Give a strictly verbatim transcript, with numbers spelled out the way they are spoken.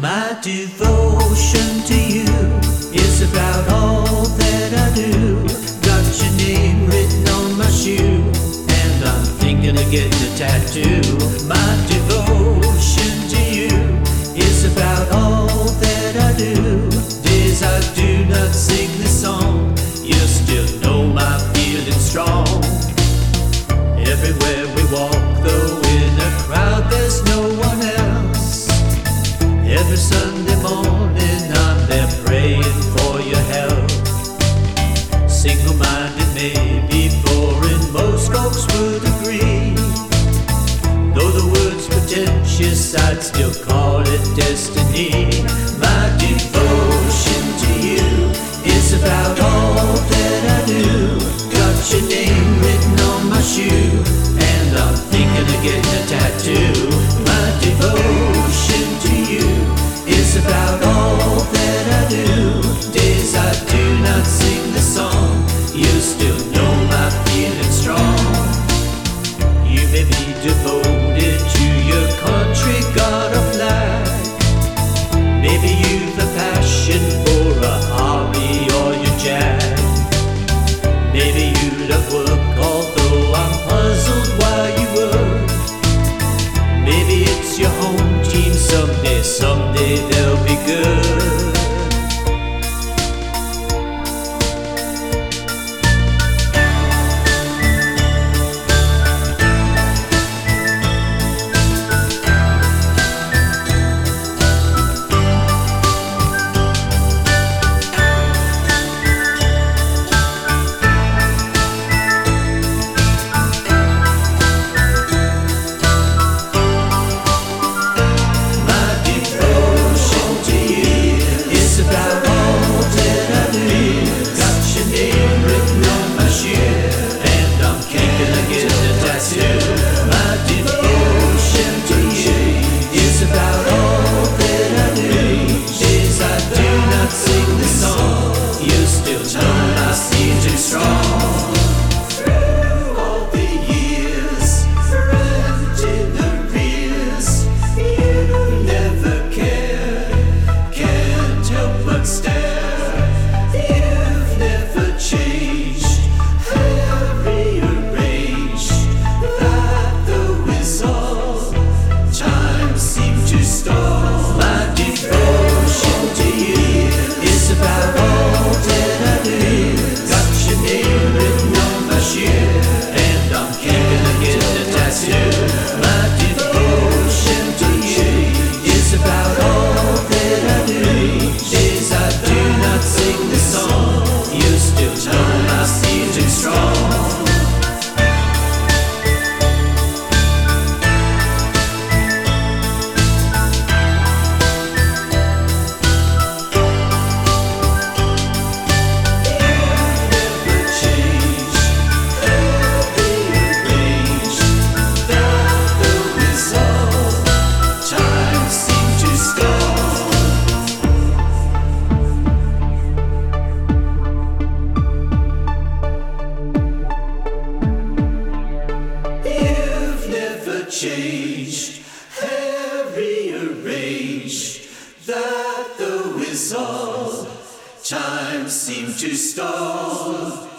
My devotion to you is about all that I do. Got your name written on my shoe, and I'm thinking of getting a tattoo. My devotion to you is about all that I do. Days I do not sing this song, you still know my feeling strong. Everywhere we walk, though in a crowd there's no one else. Every Sunday morning I'm there praying for your help. Single-minded maybe foreign, most folks would agree. Though the word's pretentious, I'd still call it destiny. My devotion to you is about all that I do. Got your name written on my shoe, and I'm thinking of getting a tattoo. My devotion to you is about all that I do. Days I do not sing the song, you still know my feeling strong. You may be devoted to your country, God or flag. Maybe you've a passion for a hobby or your jag. Maybe you love work, although I'm puzzled why you would. Maybe it's your home team, someday, someday they'll be good. Changed, have rearranged, that the result time seemed to stall.